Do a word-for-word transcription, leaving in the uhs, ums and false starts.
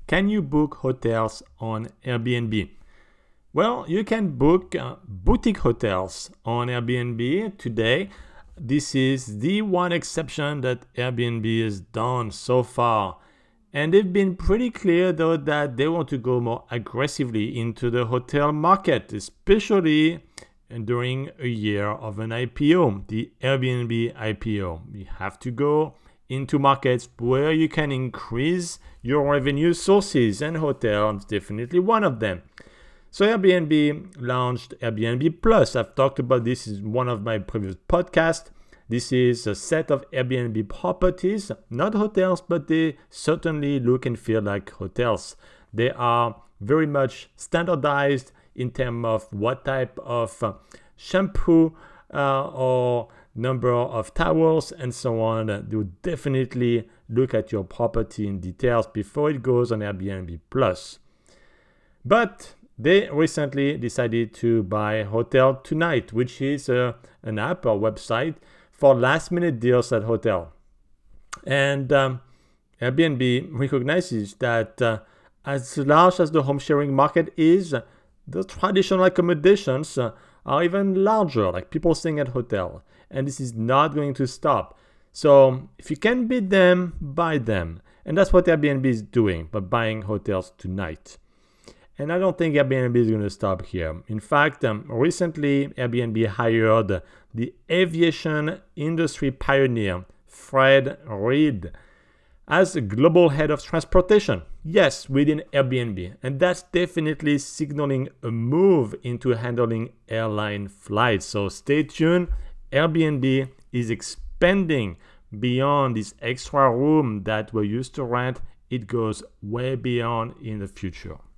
Can you book hotels on Airbnb? Well, you can book uh, boutique hotels on Airbnb today. This is the one exception that Airbnb has done so far. And they've been pretty clear though that they want to go more aggressively into the hotel market, especially during a year of an I P O, the Airbnb I P O. You have to go into markets where you can increase your revenue sources, and hotel is definitely one of them. So Airbnb launched Airbnb Plus. I've talked about this in one of my previous podcasts. This is a set of Airbnb properties, not hotels, but they certainly look and feel like hotels. They are very much standardized in terms of what type of uh, shampoo uh, or number of towels and so on. They would definitely look at your property in details before it goes on Airbnb Plus. But they recently decided to buy Hotel Tonight, which is uh, an app or website for last minute deals at hotel. And um, Airbnb recognizes that uh, as large as the home sharing market is, the traditional accommodations uh, are even larger, like people staying at hotel. And this is not going to stop. So if you can beat them, buy them. And that's what Airbnb is doing by buying Hotels Tonight. And I don't think Airbnb is going to stop here. In fact, um, recently Airbnb hired the aviation industry pioneer, Fred Reed, as a global head of transportation. Yes, within Airbnb. And that's definitely signaling a move into handling airline flights. So stay tuned. Airbnb is expanding beyond this extra room that we used to rent. It goes way beyond in the future.